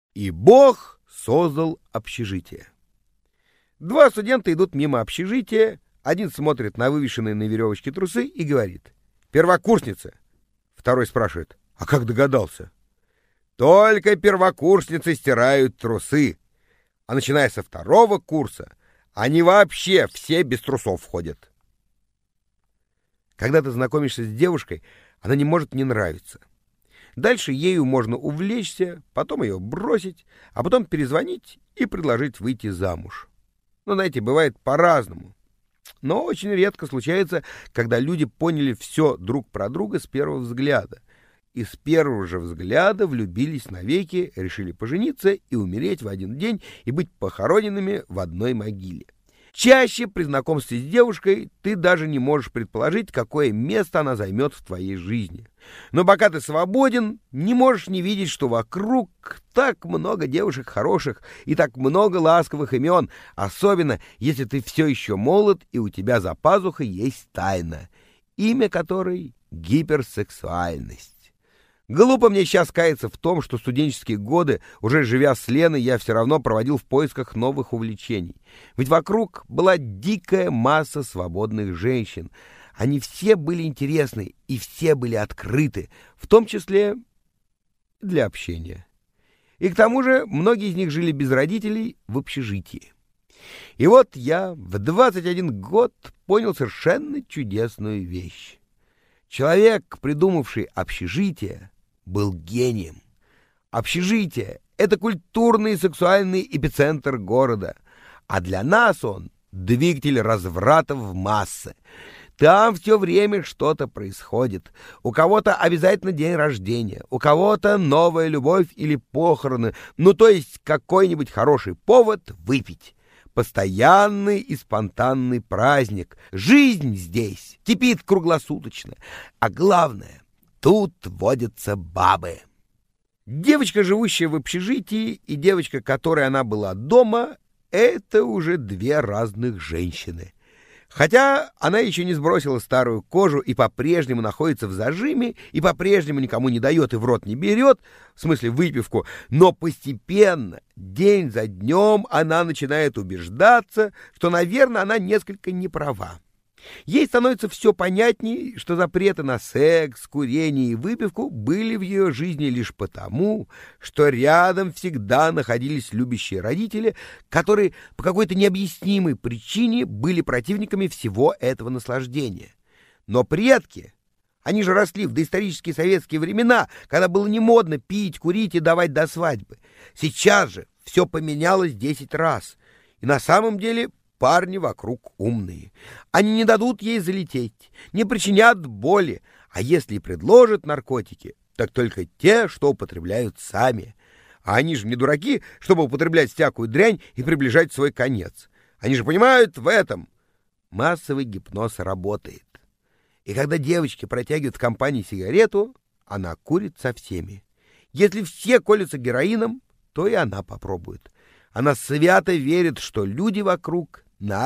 И Бог создал общежитие. Два студента идут мимо общежития, один смотрит на вывешенные на веревочке трусы и говорит: «Первокурсница». Второй спрашивает: «А как догадался?» «Только первокурсницы стирают трусы, а начиная со второго курса они вообще все без трусов ходят». Когда ты знакомишься с девушкой, она не может не нравиться. Дальше ею можно увлечься, потом ее бросить, а потом перезвонить и предложить выйти замуж. Но, знаете, бывает по-разному. Но очень редко случается, когда люди поняли все друг про друга с первого взгляда. И с первого же взгляда влюбились навеки, решили пожениться и умереть в один день и быть похороненными в одной могиле. Чаще при знакомстве с девушкой ты даже не можешь предположить, какое место она займет в твоей жизни. Но пока ты свободен, не можешь не видеть, что вокруг так много девушек хороших и так много ласковых имен, особенно если ты все еще молод и у тебя за пазухой есть тайна, имя которой — гиперсексуальность. Глупо мне сейчас каяться в том, что студенческие годы, уже живя с Леной, я все равно проводил в поисках новых увлечений. Ведь вокруг была дикая масса свободных женщин. Они все были интересны и все были открыты, в том числе для общения. И к тому же многие из них жили без родителей в общежитии. И вот я в 21 год понял совершенно чудесную вещь. Человек, придумавший общежитие, был гением. Общежитие — это культурный и сексуальный эпицентр города, а для нас он — двигатель разврата в массы. Там все время что-то происходит. У кого-то обязательно день рождения, у кого-то новая любовь или похороны, ну то есть какой-нибудь хороший повод выпить. Постоянный и спонтанный праздник. Жизнь здесь кипит круглосуточно. А главное, тут водятся бабы. Девочка, живущая в общежитии, и девочка, которой она была дома, это уже две разных женщины. Хотя она еще не сбросила старую кожу и по-прежнему находится в зажиме, и по-прежнему никому не дает и в рот не берет, в смысле выпивку, но постепенно, день за днем, она начинает убеждаться, что, наверное, она несколько не права. Ей становится все понятней, что запреты на секс, курение и выпивку были в ее жизни лишь потому, что рядом всегда находились любящие родители, которые по какой-то необъяснимой причине были противниками всего этого наслаждения. Но предки, они же росли в доисторические советские времена, когда было не модно пить, курить и давать до свадьбы. Сейчас же все поменялось 10 раз. И на самом деле парни вокруг умные. Они не дадут ей залететь, не причинят боли, а если и предложат наркотики, так только те, что употребляют сами. А они же не дураки, чтобы употреблять всякую дрянь и приближать свой конец. Они же понимают в этом. Массовый гипноз работает. И когда девочки протягивают в компании сигарету, она курит со всеми. Если все колются героином, то и она попробует. Она свято верит, что люди вокруг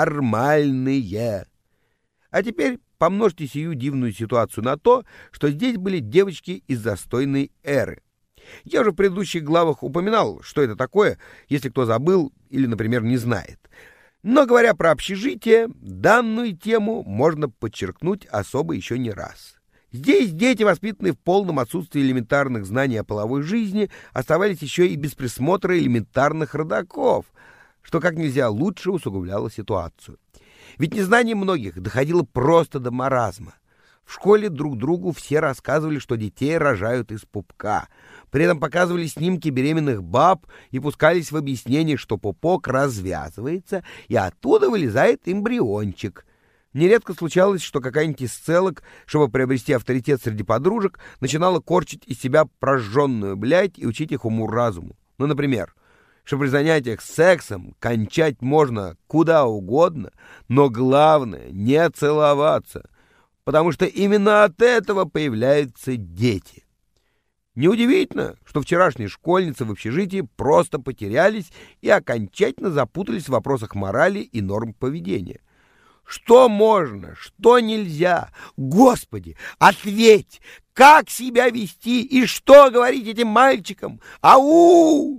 нормальные. А теперь помножьте сию дивную ситуацию на то, что здесь были девочки из застойной эры. Я уже в предыдущих главах упоминал, что это такое, если кто забыл или, например, не знает. Но, говоря про общежитие, данную тему можно подчеркнуть особо еще не раз. Здесь дети, воспитанные в полном отсутствии элементарных знаний о половой жизни, оставались еще и без присмотра элементарных родаков, что как нельзя лучше усугубляло ситуацию. Ведь незнание многих доходило просто до маразма. В школе друг другу все рассказывали, что детей рожают из пупка. При этом показывали снимки беременных баб и пускались в объяснение, что пупок развязывается, и оттуда вылезает эмбриончик. Нередко случалось, что какая-нибудь из целок, чтобы приобрести авторитет среди подружек, начинала корчить из себя прожженную блядь и учить их уму-разуму. Ну, например, что при занятиях сексом кончать можно куда угодно, но главное — не целоваться, потому что именно от этого появляются дети. Неудивительно, что вчерашние школьницы в общежитии просто потерялись и окончательно запутались в вопросах морали и норм поведения. Что можно, что нельзя? Господи, ответь, как себя вести и что говорить этим мальчикам? Ау!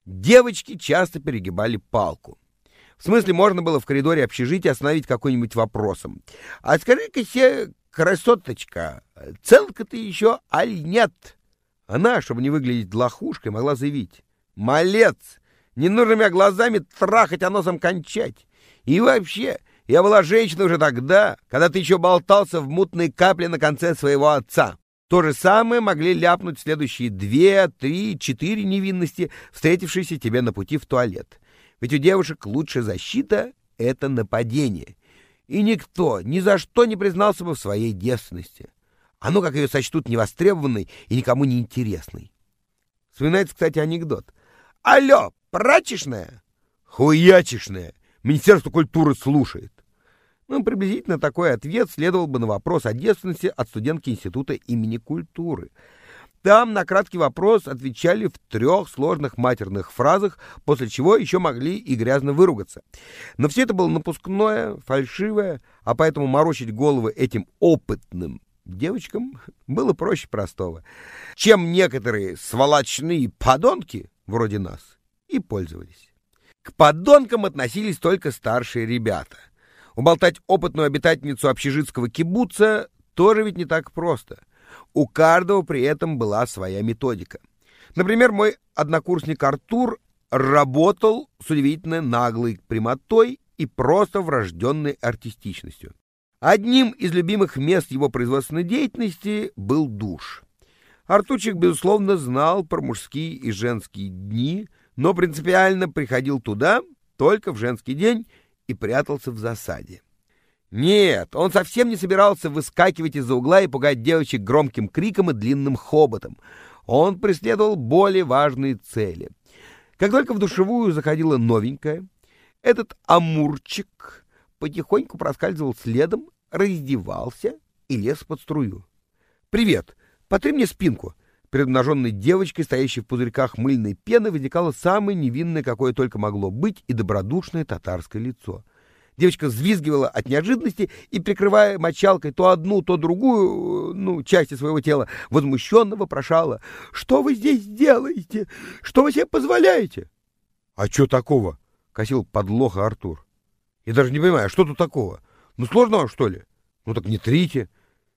Девочки часто перегибали палку. В смысле, можно было в коридоре общежития остановить какой-нибудь вопросом. «А скажи-ка се, красоточка, целка ты еще, аль нет?» Она, чтобы не выглядеть лохушкой, могла заявить: «Малец, не нужно меня глазами трахать, а носом кончать. И вообще, я была женщина уже тогда, когда ты еще болтался в мутной капле на конце своего отца». То же самое могли ляпнуть следующие 2, 3, 4 невинности, встретившиеся тебе на пути в туалет. Ведь у девушек лучшая защита — это нападение. И никто ни за что не признался бы в своей девственности. А ну как ее сочтут невостребованной и никому не интересной. Вспоминается, кстати, анекдот. «Алло, прачечная?» «Хуячечная. Министерство культуры слушает». Ну, приблизительно такой ответ следовал бы на вопрос о девственности от студентки Института имени культуры. Там на краткий вопрос отвечали в 3 сложных матерных фразах, после чего еще могли и грязно выругаться. Но все это было напускное, фальшивое, а поэтому морочить головы этим опытным девочкам было проще простого, чем некоторые сволочные подонки, вроде нас, и пользовались. К подонкам относились только старшие ребята. Уболтать опытную обитательницу общежитского кибуца тоже ведь не так просто. У каждого при этом была своя методика. Например, мой однокурсник Артур работал с удивительно наглой прямотой и просто врожденной артистичностью. Одним из любимых мест его производственной деятельности был душ. Артурчик, безусловно, знал про мужские и женские дни, но принципиально приходил туда только в женский день и прятался в засаде. Нет, он совсем не собирался выскакивать из-за угла и пугать девочек громким криком и длинным хоботом. Он преследовал более важные цели. Как только в душевую заходила новенькая, этот амурчик потихоньку проскальзывал следом, раздевался и лез под струю. «Привет, потри мне спинку». Перед обнаженной девочкой, стоящей в пузырьках мыльной пены, возникало самое невинное, какое только могло быть, и добродушное татарское лицо. Девочка взвизгивала от неожиданности и, прикрывая мочалкой то одну, то другую, части своего тела, возмущенно вопрошала: «Что вы здесь делаете? Что вы себе позволяете?» «А что такого?» — косил подлоха Артур. «Я даже не понимаю, что тут такого? Сложно вам, что ли? Так не трите».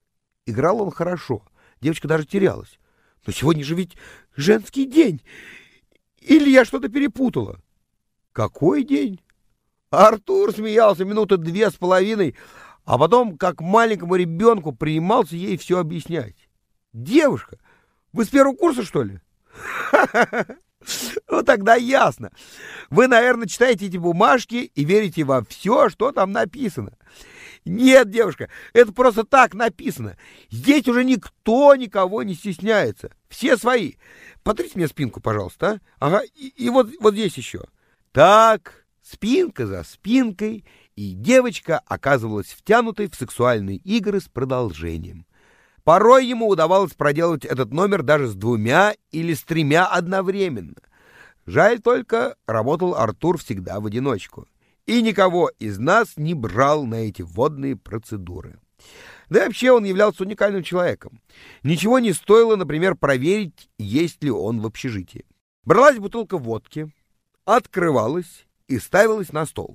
Играл он хорошо, девочка даже терялась. «Но сегодня же ведь женский день. Или я что-то перепутала?» «Какой день?» Артур смеялся 2.5 минуты, а потом, как маленькому ребенку, принимался ей все объяснять. «Девушка, вы с первого курса, что ли?» «Ну, тогда ясно. Вы, наверное, читаете эти бумажки и верите во все, что там написано». «Нет, девушка, это просто так написано. Здесь уже никто никого не стесняется. Все свои. Потрите мне спинку, пожалуйста, а? Ага, и вот здесь еще». Так, спинка за спинкой, и девочка оказывалась втянутой в сексуальные игры с продолжением. Порой ему удавалось проделать этот номер даже с 2 или с 3 одновременно. Жаль только, работал Артур всегда в одиночку. И никого из нас не брал на эти водные процедуры. Да и вообще он являлся уникальным человеком. Ничего не стоило, например, проверить, есть ли он в общежитии. Бралась бутылка водки, открывалась и ставилась на стол.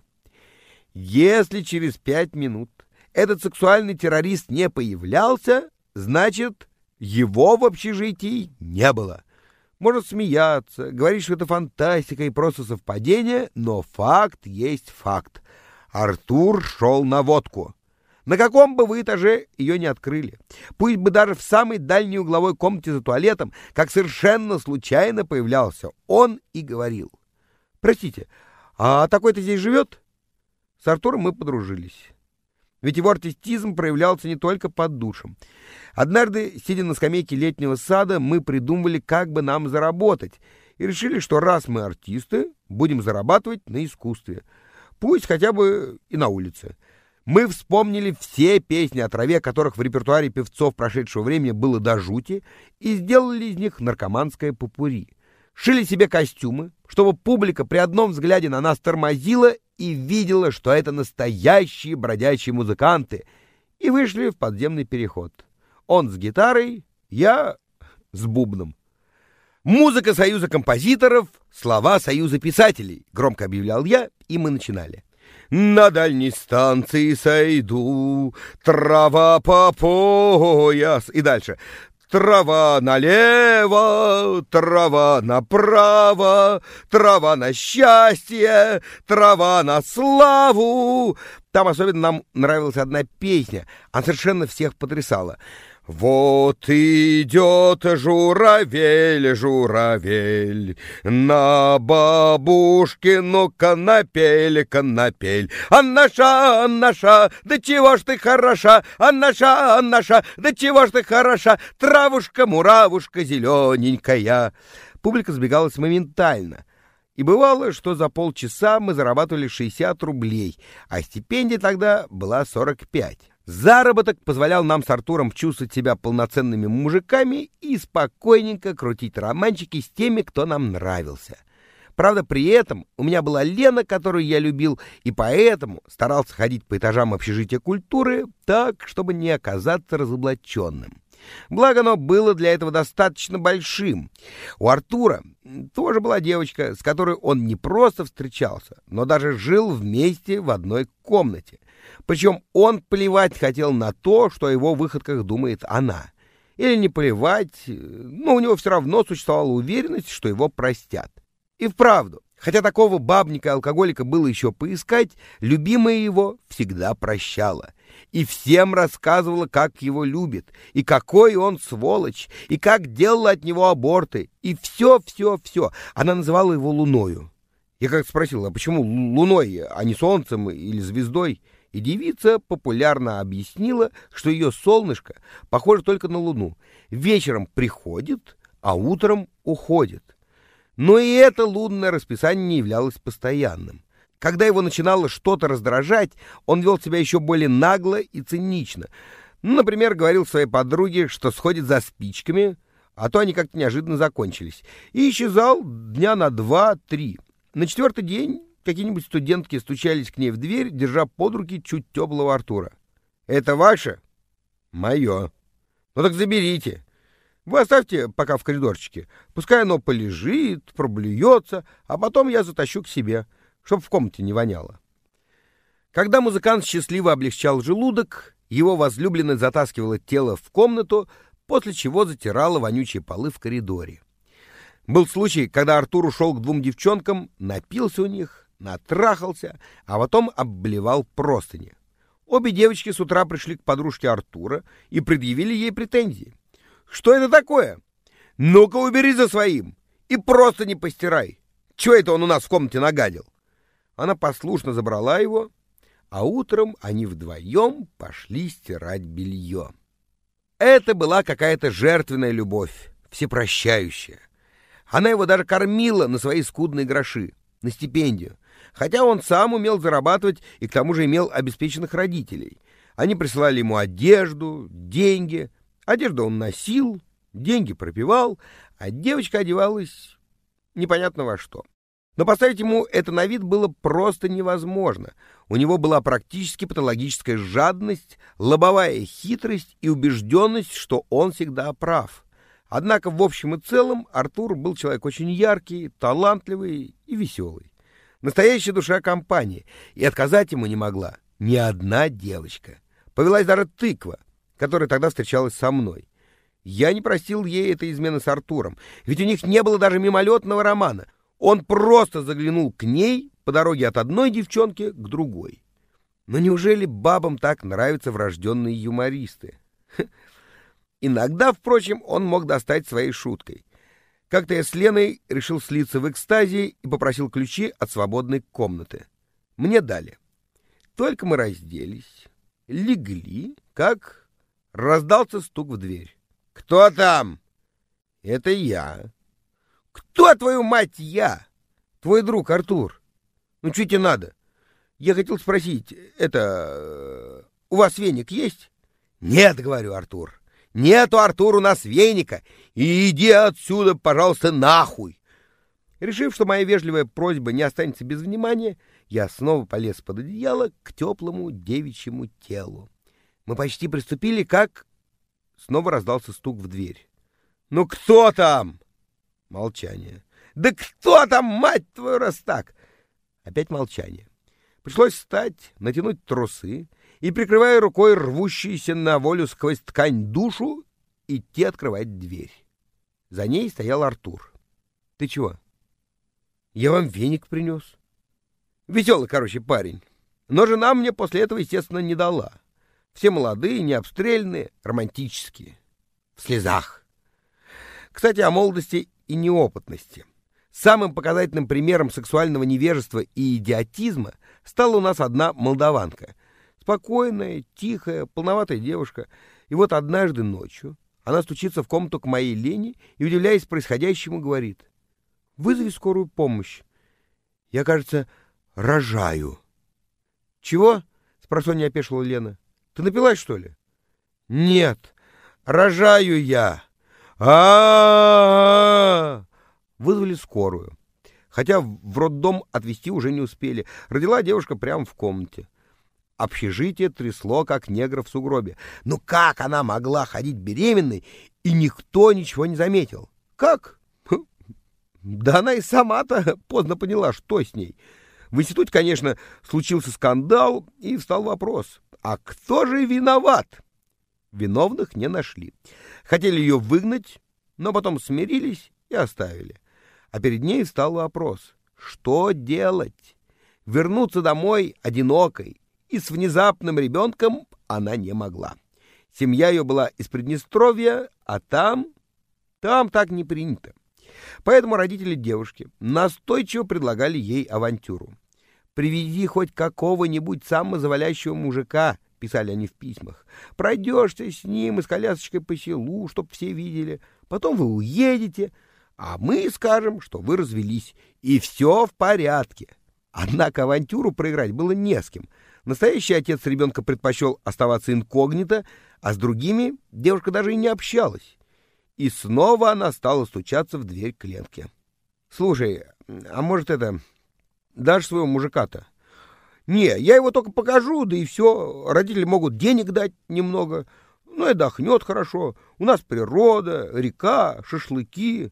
Если через 5 минут этот сексуальный террорист не появлялся, значит, его в общежитии не было. Можно смеяться, говорить, что это фантастика и просто совпадение, но факт есть факт. Артур шел на водку. На каком бы вы этаже ее не открыли, пусть бы даже в самой дальней угловой комнате за туалетом, как совершенно случайно появлялся он и говорил: «Простите, а такой-то здесь живет?» С Артуром мы подружились. Ведь его артистизм проявлялся не только под душем. Однажды, сидя на скамейке летнего сада, мы придумывали, как бы нам заработать, и решили, что раз мы артисты, будем зарабатывать на искусстве. Пусть хотя бы и на улице. Мы вспомнили все песни о траве, которых в репертуаре певцов прошедшего времени было до жути, и сделали из них наркоманское попурри. Шили себе костюмы, чтобы публика при одном взгляде на нас тормозила и видела, что это настоящие бродячие музыканты, и вышли в подземный переход. Он с гитарой, я с бубном. «Музыка Союза композиторов, слова Союза писателей», — громко объявлял я, и мы начинали. «На дальней станции сойду, трава по пояс». И дальше. «Трава налево, трава направо, трава на счастье, трава на славу». Там особенно нам нравилась одна песня, она совершенно всех потрясала. «Вот идет журавель, журавель, на бабушкину конопель, конопель. Аннаша, да чего ж ты хороша, Аннаша, да чего ж ты хороша, травушка, муравушка зелененькая». Публика сбегалась моментально. И бывало, что за полчаса мы зарабатывали 60 рублей, а стипендия тогда была 45. Заработок позволял нам с Артуром чувствовать себя полноценными мужиками и спокойненько крутить романчики с теми, кто нам нравился. Правда, при этом у меня была Лена, которую я любил, и поэтому старался ходить по этажам общежития культуры так, чтобы не оказаться разоблаченным. Благо, оно было для этого достаточно большим. У Артура тоже была девочка, с которой он не просто встречался, но даже жил вместе в одной комнате. Причем он плевать хотел на то, что о его выходках думает она. Или не плевать, но у него все равно существовала уверенность, что его простят. И вправду, хотя такого бабника-алкоголика было еще поискать, любимая его всегда прощала. И всем рассказывала, как его любит, и какой он сволочь, и как делала от него аборты, и все. Она называла его Луною. Я как спросил, а почему Луной, а не Солнцем или звездой? И девица популярно объяснила, что ее солнышко похоже только на Луну. Вечером приходит, а утром уходит. Но и это лунное расписание не являлось постоянным. Когда его начинало что-то раздражать, он вел себя еще более нагло и цинично. Например, говорил своей подруге, что сходит за спичками, а то они как-то неожиданно закончились, и исчезал дня на 2-3. На 4-й день какие-нибудь студентки стучались к ней в дверь, держа под руки чуть теплого Артура. «Это ваше?» «Мое». «Ну так заберите. Вы оставьте пока в коридорчике. Пускай оно полежит, проблюется, а потом я затащу к себе, чтоб в комнате не воняло». Когда музыкант счастливо облегчал желудок, его возлюбленная затаскивала тело в комнату, после чего затирала вонючие полы в коридоре. Был случай, когда Артур ушел к 2 девчонкам, напился у них, натрахался, а потом обблевал простыни. Обе девочки с утра пришли к подружке Артура и предъявили ей претензии. «Что это такое? Ну-ка убери за своим и просто не постирай. Чего это он у нас в комнате нагадил?» Она послушно забрала его, а утром они вдвоем пошли стирать белье. Это была какая-то жертвенная любовь, всепрощающая. Она его даже кормила на свои скудные гроши, на стипендию, хотя он сам умел зарабатывать и к тому же имел обеспеченных родителей. Они присылали ему одежду, деньги. Одежду он носил, деньги пропивал, а девочка одевалась непонятно во что. Но поставить ему это на вид было просто невозможно. У него была практически патологическая жадность, лобовая хитрость и убежденность, что он всегда прав. Однако в общем и целом Артур был человек очень яркий, талантливый и веселый. Настоящая душа компании, и отказать ему не могла ни одна девочка. Повелась даже тыква, которая тогда встречалась со мной. Я не простил ей этой измены с Артуром, ведь у них не было даже мимолетного романа. Он просто заглянул к ней по дороге от одной девчонки к другой. Но неужели бабам так нравятся врожденные юмористы? Иногда, впрочем, он мог достать своей шуткой. Как-то я с Леной решил слиться в экстазе и попросил ключи от свободной комнаты. Мне дали. Только мы разделись, легли, как раздался стук в дверь. «Кто там?» «Это я». «Кто, твою мать, я?» «Твой друг Артур». «Ну, что тебе надо?» «Я хотел спросить, у вас веник есть?» «Нет, — говорю, — Артур. Нету, Артур, у нас веника. И иди отсюда, пожалуйста, нахуй». Решив, что моя вежливая просьба не останется без внимания, я снова полез под одеяло к теплому девичьему телу. Мы почти приступили, как снова раздался стук в дверь. «Ну кто там?» Молчание. «Да кто там, мать твою, раз так?» Опять молчание. Пришлось встать, натянуть трусы и, прикрывая рукой рвущуюся на волю сквозь ткань душу, идти открывать дверь. За ней стоял Артур. «Ты чего?» «Я вам веник принес». Веселый, короче, парень. Но жена мне после этого, естественно, не дала. Все молодые, необстрельные, романтические. В слезах. Кстати, о молодости и неопытности. Самым показательным примером сексуального невежества и идиотизма стала у нас одна молдаванка. Спокойная, тихая, полноватая девушка. И вот однажды ночью она стучится в комнату к моей Лене и, удивляясь происходящему, говорит: «Вызови скорую помощь. Я, кажется, рожаю». «Чего?» — спросонья опешила Лена. «Ты напилась, что ли?» «Нет, рожаю я». Вызвали скорую. Хотя в роддом отвезти уже не успели. Родила девушка прямо в комнате. Общежитие трясло, как негра в сугробе. Ну как она могла ходить беременной, и никто ничего не заметил? Как? Да она и сама-то поздно поняла, что с ней. В институте, конечно, случился скандал, и встал вопрос: а кто же виноват? Виновных не нашли. Хотели ее выгнать, но потом смирились и оставили. А перед ней встал вопрос: что делать? Вернуться домой одинокой и с внезапным ребенком она не могла. Семья ее была из Приднестровья, а там так не принято. Поэтому родители девушки настойчиво предлагали ей авантюру. «Приведи хоть какого-нибудь самозавалящего мужика», — писали они в письмах. «Пройдешься с ним и с колясочкой по селу, чтоб все видели. Потом вы уедете, а мы скажем, что вы развелись, и все в порядке». Однако авантюру проиграть было не с кем. Настоящий отец ребенка предпочел оставаться инкогнито, а с другими девушка даже и не общалась. И снова она стала стучаться в дверь к Ленке. «Слушай, а может дашь своего мужика-то?» «Не, я его только покажу, да и все. Родители могут денег дать немного. Ну и отдохнет хорошо. У нас природа, река, шашлыки».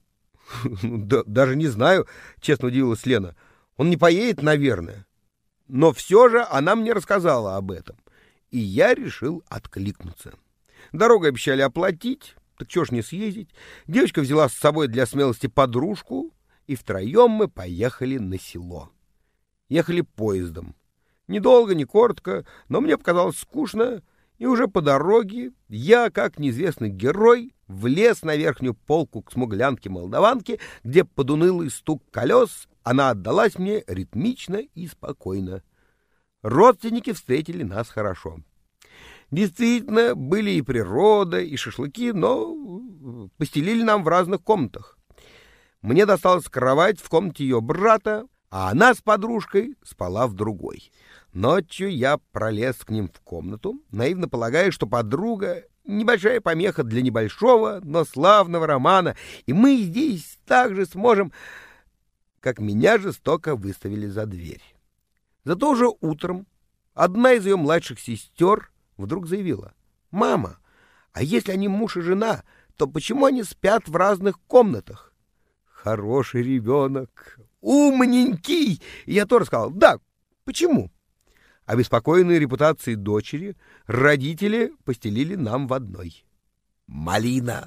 «Даже не знаю», — честно удивилась Лена. «Он не поедет, наверное». Но все же она мне рассказала об этом, и я решил откликнуться. Дорогу обещали оплатить, так чего ж не съездить. Девочка взяла с собой для смелости подружку, и втроем мы поехали на село. Ехали поездом. Недолго, не коротко, но мне показалось скучно, и уже по дороге я, как неизвестный герой, влез на верхнюю полку к смуглянке-молдаванке, где под унылый стук колес она отдалась мне ритмично и спокойно. Родственники встретили нас хорошо. Действительно, были и природа, и шашлыки, но постелили нам в разных комнатах. Мне досталась кровать в комнате ее брата, а она с подружкой спала в другой. Ночью я пролез к ним в комнату, наивно полагая, что подруга — небольшая помеха для небольшого, но славного романа, и мы здесь также сможем... Как меня жестоко выставили за дверь. Зато уже утром одна из ее младших сестер вдруг заявила: «Мама, а если они муж и жена, то почему они спят в разных комнатах?» Хороший ребенок, умненький. И я тоже сказал: «Да, почему?» Обеспокоенные репутацией дочери, родители постелили нам в одной. Малина.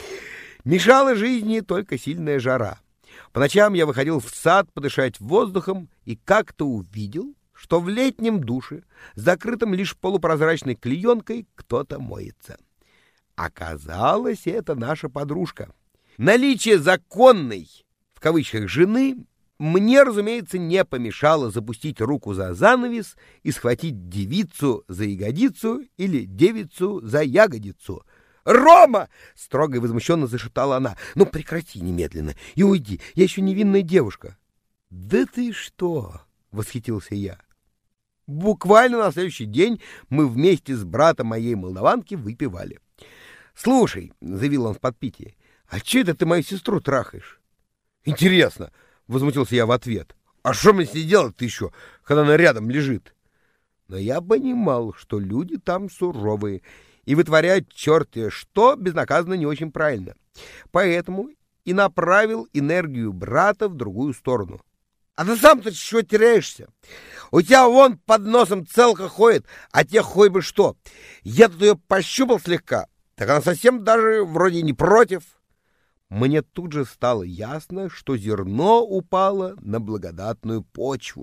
Мешала жизни только сильная жара. По ночам я выходил в сад подышать воздухом и как-то увидел, что в летнем душе, закрытом лишь полупрозрачной клеенкой, кто-то моется. Оказалось, это наша подружка. Наличие законной, в кавычках, жены мне, разумеется, не помешало запустить руку за занавес и схватить девицу за ягодицу или девицу за ягодицу. «Рома!» — строго и возмущенно зашептала она. «Ну, прекрати немедленно и уйди, я еще невинная девушка». «Да ты что!» — восхитился я. Буквально на следующий день мы вместе с братом моей молдаванки выпивали. «Слушай», — заявил он в подпитии, — «а че это ты мою сестру трахаешь?» «Интересно!» — возмутился я в ответ. «А что мне с ней делать-то еще, когда она рядом лежит?» Но я понимал, что люди там суровые, и вытворять черт что безнаказанно не очень правильно. Поэтому и направил энергию брата в другую сторону. «А ты сам-то чего теряешься? У тебя вон под носом целка ходит, а тебе хоть бы что. Я тут ее пощупал слегка, так она совсем даже вроде не против». Мне тут же стало ясно, что зерно упало на благодатную почву.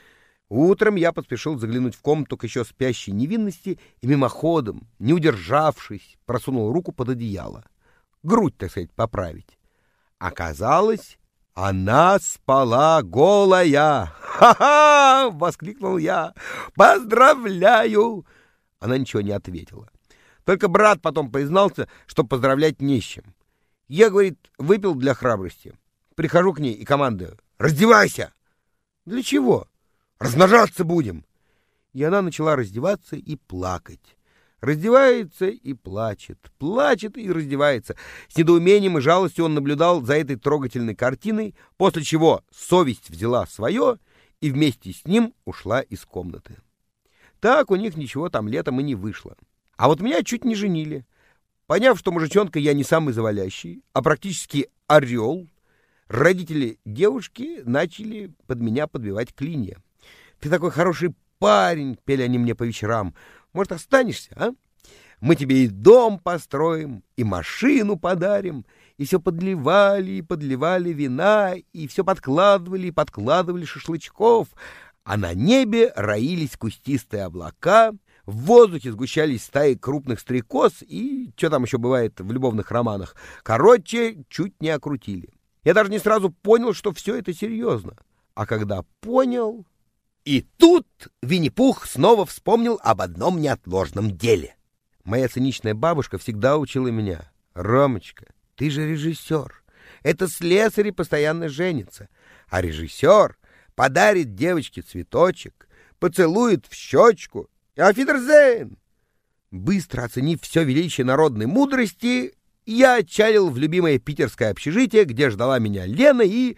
Утром я поспешил заглянуть в комнату к еще спящей невинности и мимоходом, не удержавшись, просунул руку под одеяло. Грудь, так сказать, поправить. Оказалось, она спала голая. «Ха-ха!» — воскликнул я. «Поздравляю!» Она ничего не ответила. Только брат потом признался, что поздравлять не с чем. Я, говорит, выпил для храбрости. Прихожу к ней и командую: «Раздевайся!» «Для чего?» «Размножаться будем!» И она начала раздеваться и плакать. Раздевается и плачет, плачет и раздевается. С недоумением и жалостью он наблюдал за этой трогательной картиной, после чего совесть взяла свое и вместе с ним ушла из комнаты. Так у них ничего там летом и не вышло. А вот меня чуть не женили. Поняв, что мужичонка я не самый завалящий, а практически орел, родители девушки начали под меня подбивать клинья. «Ты такой хороший парень», — пели они мне по вечерам. «Может, останешься, а? Мы тебе и дом построим, и машину подарим». И все подливали и подливали вина, и все подкладывали и подкладывали шашлычков. А на небе роились кустистые облака, в воздухе сгущались стаи крупных стрекоз и что там еще бывает в любовных романах. Короче, чуть не окрутили. Я даже не сразу понял, что все это серьезно. А когда понял... И тут Винни-Пух снова вспомнил об одном неотложном деле. Моя циничная бабушка всегда учила меня: «Ромочка, ты же режиссер. Это слесари постоянно женятся. А режиссер подарит девочке цветочек, поцелует в щечку. Афидерзейн!» Быстро оценив все величие народной мудрости, я отчалил в любимое питерское общежитие, где ждала меня Лена и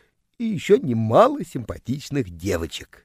еще немало симпатичных девочек.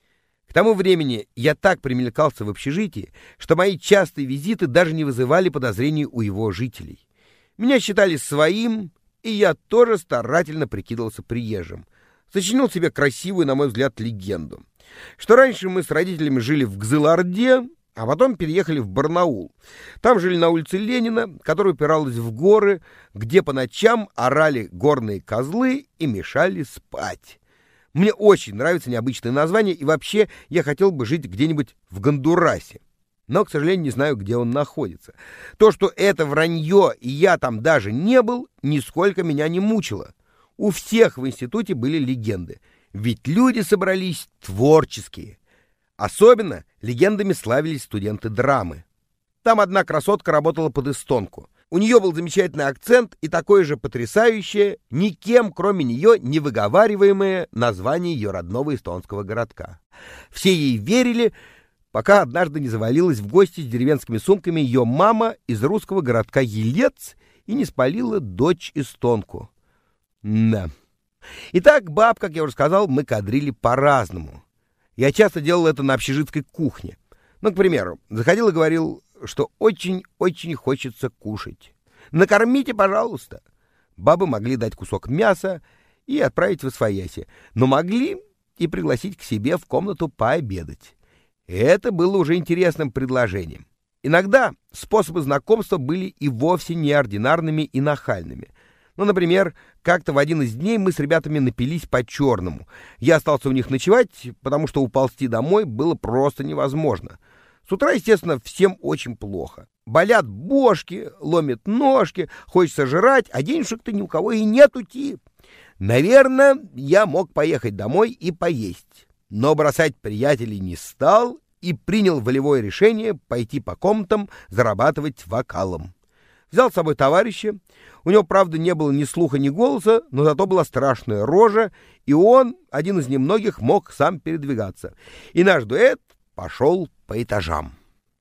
К тому времени я так примелькался в общежитии, что мои частые визиты даже не вызывали подозрений у его жителей. Меня считали своим, и я тоже старательно прикидывался приезжим. Сочинил себе красивую, на мой взгляд, легенду, что раньше мы с родителями жили в Гзыл-Орде, а потом переехали в Барнаул. Там жили на улице Ленина, которая упиралась в горы, где по ночам орали горные козлы и мешали спать. Мне очень нравится необычное название, и вообще я хотел бы жить где-нибудь в Гондурасе. Но, к сожалению, не знаю, где он находится. То, что это вранье, и я там даже не был, нисколько меня не мучило. У всех в институте были легенды, ведь люди собрались творческие. Особенно легендами славились студенты драмы. Там одна красотка работала под эстонку. У нее был замечательный акцент и такое же потрясающее, никем, кроме нее, не выговариваемое название ее родного эстонского городка. Все ей верили, пока однажды не завалилась в гости с деревенскими сумками ее мама из русского городка Елец и не спалила дочь-эстонку. Да. Итак, баб, как я уже сказал, мы кадрили по-разному. Я часто делал это на общежитской кухне. Ну, к примеру, заходил и говорил, что очень-очень хочется кушать. «Накормите, пожалуйста». Бабы могли дать кусок мяса и отправить в освояси, но могли и пригласить к себе в комнату пообедать. Это было уже интересным предложением. Иногда способы знакомства были и вовсе неординарными и нахальными. Ну, например, как-то в один из дней мы с ребятами напились по-черному. Я остался у них ночевать, потому что уползти домой было просто невозможно. С утра, естественно, всем очень плохо. Болят бошки, ломят ножки, хочется жрать, а денежек-то ни у кого и нету-ти. Наверное, я мог поехать домой и поесть. Но бросать приятелей не стал и принял волевое решение пойти по комнатам зарабатывать вокалом. Взял с собой товарища. У него, правда, не было ни слуха, ни голоса, но зато была страшная рожа, и он, один из немногих, мог сам передвигаться. И наш дуэт пошел по этажам.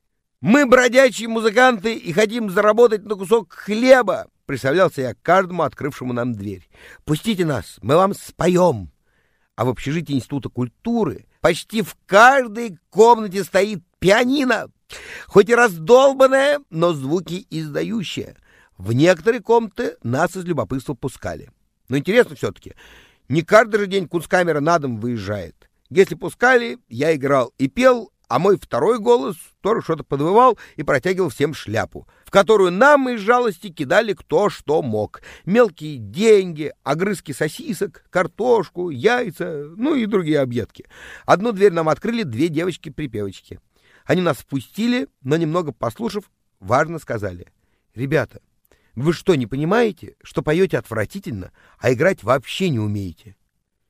«Мы бродячие музыканты и хотим заработать на кусок хлеба», — представлялся я каждому, открывшему нам дверь. «Пустите нас, мы вам споем». А в общежитии Института культуры почти в каждой комнате стоит пианино, хоть и раздолбанное, но звуки издающее. В некоторые комнаты нас из любопытства пускали. Но интересно все-таки, не каждый же день кунсткамера на дом выезжает. Если пускали, я играл и пел, а мой второй голос тоже что-то подвывал и протягивал всем шляпу, в которую нам из жалости кидали кто что мог. Мелкие деньги, огрызки сосисок, картошку, яйца, ну и другие объедки. Одну дверь нам открыли две девочки-припевочки. Они нас впустили, но немного послушав, важно сказали: «Ребята, вы что, не понимаете, что поете отвратительно, а играть вообще не умеете?»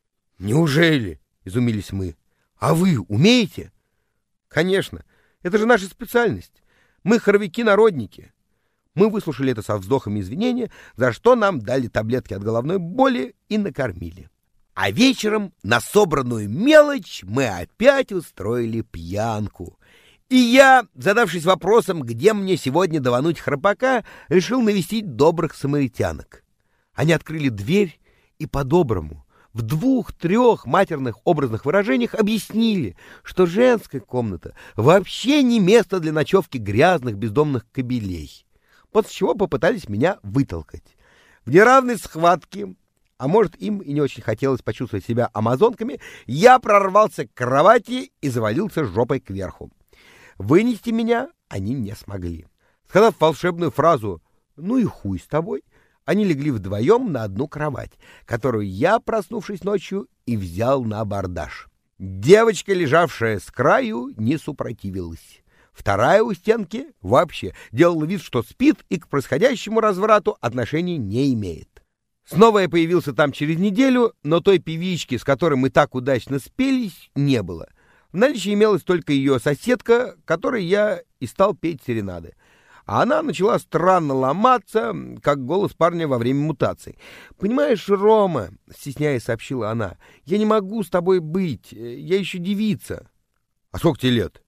«Неужели?» — изумились мы. «А вы умеете?» «Конечно, это же наша специальность. Мы хоровики-народники». Мы выслушали это со вздохом извинения, за что нам дали таблетки от головной боли и накормили. А вечером на собранную мелочь мы опять устроили пьянку. И я, задавшись вопросом, где мне сегодня давануть храпака, решил навестить добрых самаритянок. Они открыли дверь и по-доброму, в 2-3 матерных образных выражениях объяснили, что женская комната вообще не место для ночевки грязных бездомных кобелей, после чего попытались меня вытолкать. В неравной схватке, а может, им и не очень хотелось почувствовать себя амазонками, я прорвался к кровати и завалился жопой кверху. Вынести меня они не смогли. Сказав волшебную фразу «ну и хуй с тобой», они легли вдвоем на одну кровать, которую я, проснувшись ночью, и взял на абордаж. Девочка, лежавшая с краю, не супротивилась. Вторая у стенки вообще делала вид, что спит и к происходящему разврату отношения не имеет. Снова я появился там через неделю, но той певички, с которой мы так удачно спелись, не было. В наличии имелась только ее соседка, которой я и стал петь серенады. А она начала странно ломаться, как голос парня во время мутаций. «Понимаешь, Рома, — стесняясь сообщила она, — я не могу с тобой быть, я еще девица». «А сколько тебе лет?»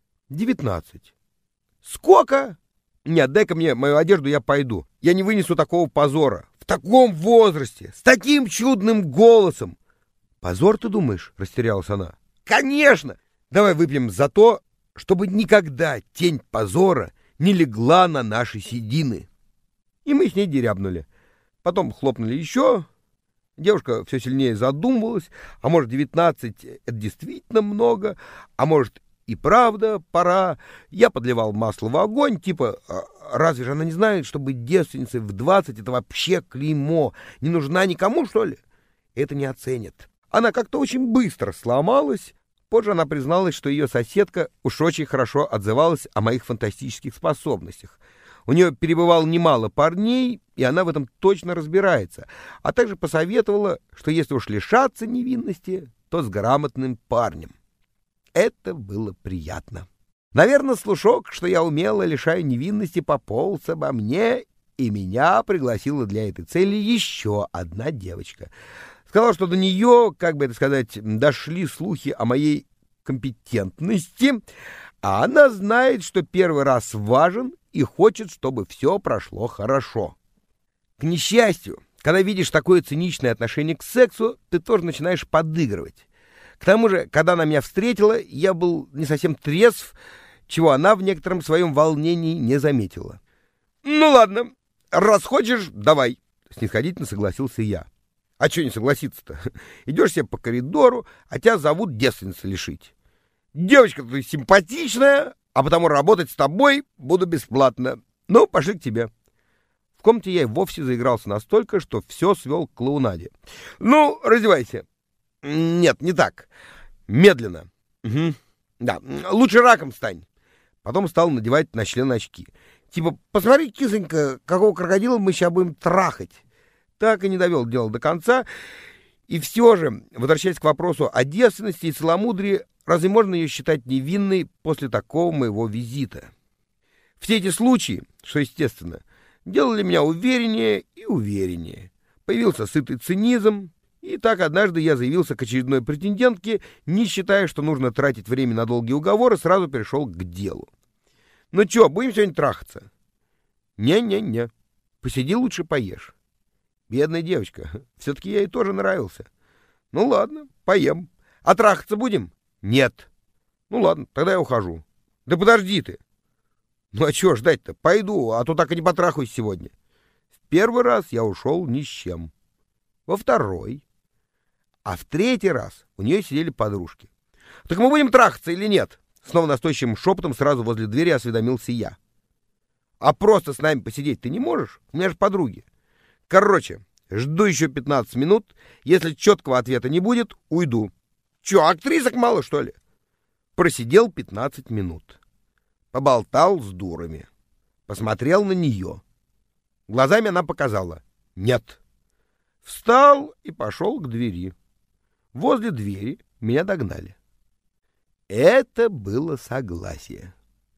19. «Сколько? Нет, дай-ка мне мою одежду, я пойду. Я не вынесу такого позора. В таком возрасте, с таким чудным голосом». «Позор, ты думаешь?» — растерялась она. «Конечно! Давай выпьем за то, чтобы никогда тень позора не легла на наши седины». И мы с ней дерябнули. Потом хлопнули еще. Девушка все сильнее задумывалась. А может, 19 — это действительно много, а может, и правда пора. Я подливал масло в огонь, типа, разве же она не знает, что быть девственницей в 20 — это вообще клеймо? Не нужна никому, что ли? Это не оценят. Она как-то очень быстро сломалась. Позже она призналась, что ее соседка уж очень хорошо отзывалась о моих фантастических способностях. У нее перебывало немало парней, и она в этом точно разбирается, а также посоветовала, что если уж лишаться невинности, то с грамотным парнем. Это было приятно. Наверное, слушок, что я умело лишаю невинности, пополз обо мне, и меня пригласила для этой цели еще одна девочка. Сказал, что до нее, как бы это сказать, дошли слухи о моей компетентности, а она знает, что первый раз важен и хочет, чтобы все прошло хорошо. К несчастью, когда видишь такое циничное отношение к сексу, ты тоже начинаешь подыгрывать. К тому же, когда она меня встретила, я был не совсем трезв, чего она в некотором своем волнении не заметила. «Ну ладно, раз хочешь, давай», — снисходительно согласился я. А что не согласиться-то? Идешь себе по коридору, а тебя зовут девственницей лишить. Девочка ты симпатичная, а потому работать с тобой буду бесплатно. Ну, пошли к тебе. В комнате я и вовсе заигрался настолько, что все свел к клоунаде. Ну, раздевайся. Нет, не так. Медленно. Угу. Да, лучше раком стань. Потом стал надевать на член очки. Типа, посмотри, кисонька, какого крокодила мы сейчас будем трахать. Так и не довел дело до конца. И все же, возвращаясь к вопросу о девственности и целомудрии, разве можно ее считать невинной после такого моего визита? Все эти случаи, что естественно, делали меня увереннее и увереннее. Появился сытый цинизм, и так однажды я заявился к очередной претендентке, не считая, что нужно тратить время на долгие уговоры, сразу перешел к делу. «Ну чё, будем сегодня трахаться?» «Не-не-не, посиди лучше поешь». Бедная девочка, все-таки я ей тоже нравился. Ну ладно, поем. А трахаться будем? Нет. Ну ладно, тогда я ухожу. Да подожди ты. Ну а чего ждать-то? Пойду, а то так и не потрахаюсь сегодня. первый раз я ушел ни с чем. Во второй. А в третий раз у нее сидели подружки. «Так мы будем трахаться или нет?» Снова настойчивым шепотом сразу возле двери осведомился я. «А просто с нами посидеть ты не можешь? У меня же подруги. Короче, жду еще 15 минут. Если четкого ответа не будет, уйду». «Че, актрисок мало, что ли?» Просидел 15 минут. Поболтал с дурами. Посмотрел на нее. Глазами она показала: «Нет». Встал и пошел к двери. Возле двери меня догнали. Это было согласие.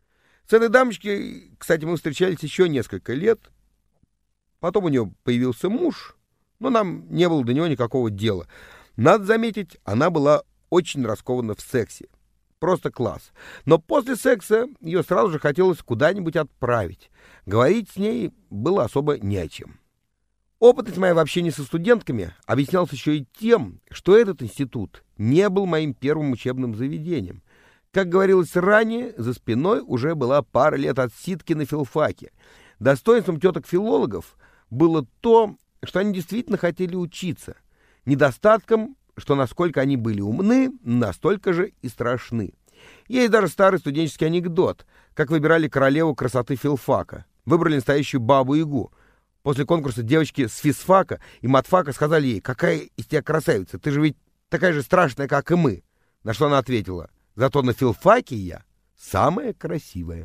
С этой дамочкой, кстати, мы встречались еще несколько лет. Потом у нее появился муж, но нам не было до него никакого дела. Надо заметить, она была очень раскована в сексе. Просто класс. Но после секса ее сразу же хотелось куда-нибудь отправить. Говорить с ней было особо не о чем. Опытность моя в общении со студентками объяснялась еще и тем, что этот институт не был моим первым учебным заведением. Как говорилось ранее, за спиной уже была пара лет отсидки на филфаке. Достоинством теток-филологов было то, что они действительно хотели учиться. Недостатком, что насколько они были умны, настолько же и страшны. Есть даже старый студенческий анекдот, как выбирали королеву красоты филфака. Выбрали настоящую бабу-ягу. После конкурса девочки с физфака и матфака сказали ей: «Какая из тебя красавица, ты же ведь такая же страшная, как и мы». На что она ответила: «Зато на филфаке я самая красивая».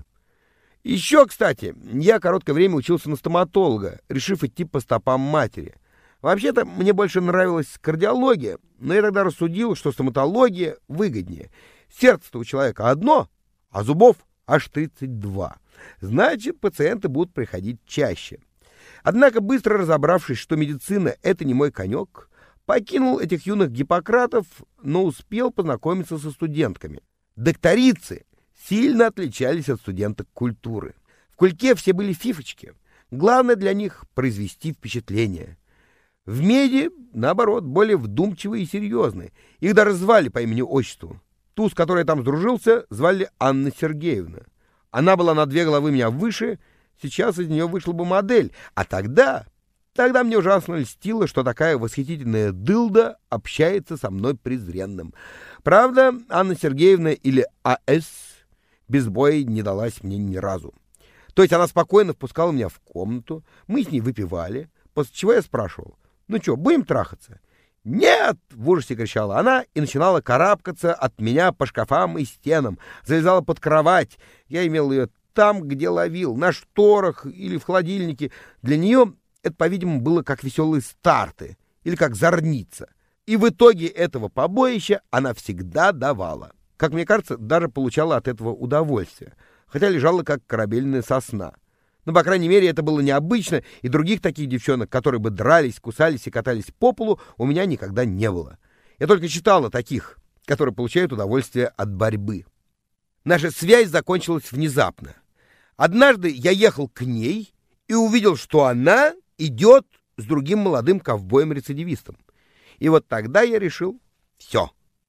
Еще, кстати, я короткое время учился на стоматолога, решив идти по стопам матери. Вообще-то мне больше нравилась кардиология, но я тогда рассудил, что стоматология выгоднее. Сердце-то у человека одно, а зубов аж 32. Значит, пациенты будут приходить чаще. Однако, быстро разобравшись, что медицина — это не мой конек, покинул этих юных гиппократов, но успел познакомиться со студентками. Докторицы сильно отличались от студенток культуры. В кульке все были фифочки. Главное для них — произвести впечатление. В меди, наоборот, более вдумчивые и серьезные. Их даже звали по имени-отчеству. Ту, с которой я там сдружился, звали Анна Сергеевна. Она была на 2 головы меня выше. Сейчас из нее вышла бы модель. А тогда мне ужасно льстило, что такая восхитительная дылда общается со мной презренным. Правда, Анна Сергеевна, или А.С., без боя не далась мне ни разу. То есть она спокойно впускала меня в комнату, мы с ней выпивали, после чего я спрашивал: «Ну что, будем трахаться?» «Нет!» — в ужасе кричала она и начинала карабкаться от меня по шкафам и стенам, залезала под кровать. Я имел ее там, где ловил, на шторах или в холодильнике. Для нее это, по-видимому, было как веселые старты или как зорница. И в итоге этого побоища она всегда давала. Как мне кажется, даже получала от этого удовольствие, хотя лежала как корабельная сосна. Но, по крайней мере, это было необычно, и других таких девчонок, которые бы дрались, кусались и катались по полу, у меня никогда не было. Я только читал о таких, которые получают удовольствие от борьбы. Наша связь закончилась внезапно. Однажды я ехал к ней и увидел, что она идет с другим молодым ковбоем-рецидивистом. И вот тогда я решил: все.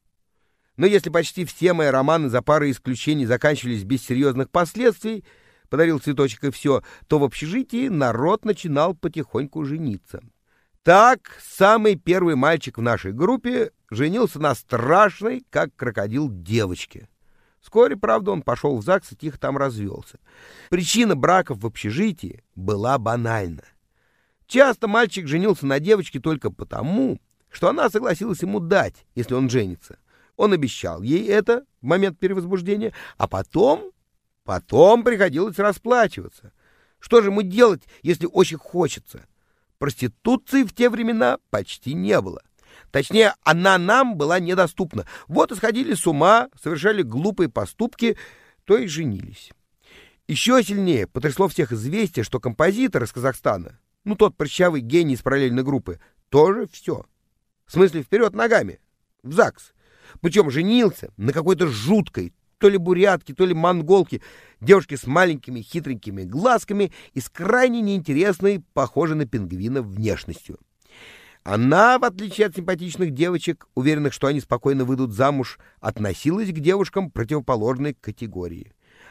Но если почти все мои романы за парой исключений заканчивались без серьезных последствий, подарил цветочек и все, то в общежитии народ начинал потихоньку жениться. Так, самый первый мальчик в нашей группе женился на страшной, как крокодил, девочке. Вскоре, правда, он пошел в ЗАГС и тихо там развелся. Причина браков в общежитии была банальна. Часто мальчик женился на девочке только потому, что она согласилась ему дать, если он женится. Он обещал ей это в момент перевозбуждения, а потом приходилось расплачиваться. Что же ему делать, если очень хочется? Проституции в те времена почти не было. Точнее, она нам была недоступна. Вот и сходили с ума, совершали глупые поступки, то и женились. Еще сильнее потрясло всех известие, что композитор из Казахстана, тот прыщавый гений из параллельной группы, тоже все. В смысле, вперед ногами, в ЗАГС. Причем женился на какой-то жуткой, то ли бурятке, то ли монголке, девушке с маленькими хитренькими глазками и с крайне неинтересной, похожей на пингвина, внешностью. Она, в отличие от симпатичных девочек, уверенных, что они спокойно выйдут замуж, относилась к девушкам противоположной категории.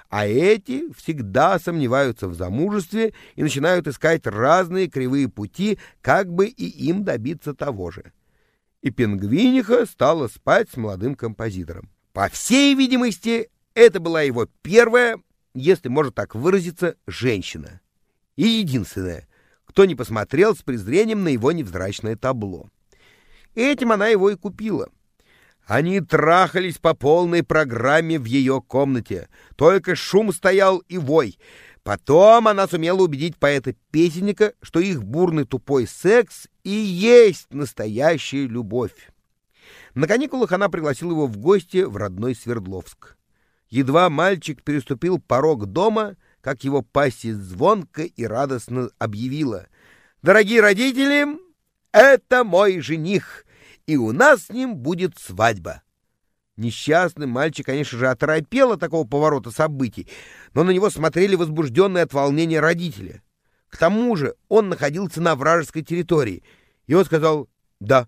а эти всегда сомневаются в замужестве и начинают искать разные кривые пути, как бы и им добиться того же. И пингвиниха стала спать с молодым композитором. По всей видимости, это была его первая, если можно так выразиться, женщина. И единственная, кто не посмотрел с презрением на его невзрачное табло. Этим она его и купила. Они трахались по полной программе в ее комнате. Только шум стоял и вой. Потом она сумела убедить поэта-песенника, что их бурный тупой секс и есть настоящая любовь. На каникулах она пригласила его в гости в родной Свердловск. Едва мальчик переступил порог дома, как его пассия звонко и радостно объявила: «Дорогие родители, это мой жених, и у нас с ним будет свадьба». Несчастный мальчик, конечно же, оторопел от такого поворота событий, но на него смотрели возбужденные от волнения родители. К тому же он находился на вражеской территории, и он сказал «да».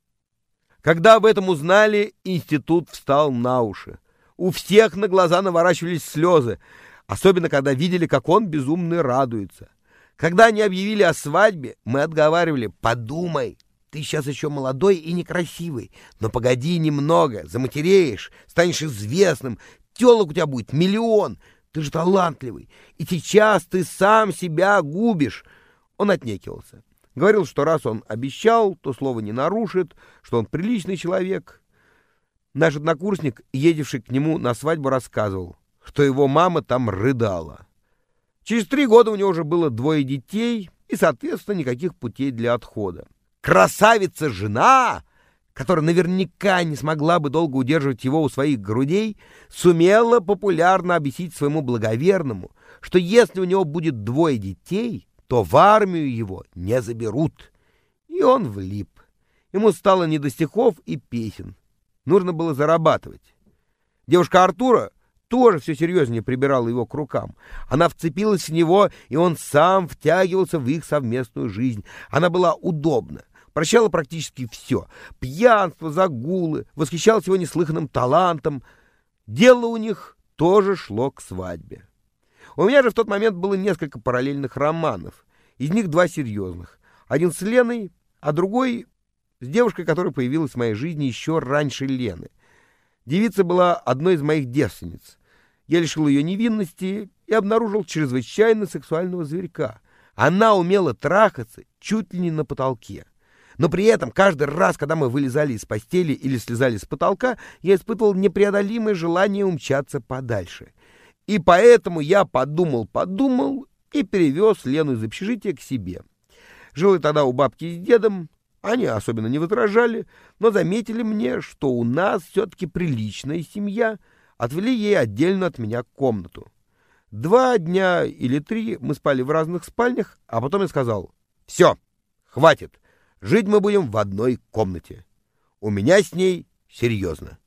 Когда об этом узнали, институт встал на уши. У всех на глаза наворачивались слезы, особенно когда видели, как он безумно радуется. Когда они объявили о свадьбе, мы отговаривали: «Подумай, ты сейчас еще молодой и некрасивый, но погоди немного, заматереешь, станешь известным, телок у тебя будет миллион, ты же талантливый, и сейчас ты сам себя губишь». Он отнекивался. Говорил, что раз он обещал, то слово не нарушит, что он приличный человек. Наш однокурсник, едевший к нему на свадьбу, рассказывал, что его мама там рыдала. Через 3 года у него уже было 2 детей и, соответственно, никаких путей для отхода. Красавица-жена, которая наверняка не смогла бы долго удерживать его у своих грудей, сумела популярно объяснить своему благоверному, что если у него будет 2 детей, то в армию его не заберут. И он влип. Ему стало не до стихов и песен. Нужно было зарабатывать. Девушка Артура тоже все серьезнее прибирала его к рукам. Она вцепилась в него, и он сам втягивался в их совместную жизнь. Она была удобна, прощала практически все. Пьянство, загулы, восхищалась его неслыханным талантом. Дело у них тоже шло к свадьбе. У меня же в тот момент было несколько параллельных романов. Из них 2 серьезных. Один с Леной, а другой с девушкой, которая появилась в моей жизни еще раньше Лены. Девица была одной из моих девственниц. Я лишил ее невинности и обнаружил чрезвычайно сексуального зверька. Она умела трахаться чуть ли не на потолке. Но при этом каждый раз, когда мы вылезали из постели или слезали с потолка, я испытывал непреодолимое желание умчаться подальше. И поэтому я подумал и перевез Лену из общежития к себе. Жил я тогда у бабки с дедом. Они особенно не возражали, но заметили мне, что у нас все-таки приличная семья, отвели ей отдельно от меня комнату. 2 дня или 3 мы спали в разных спальнях, а потом я сказал: «Все, хватит, жить мы будем в одной комнате. У меня с ней серьезно».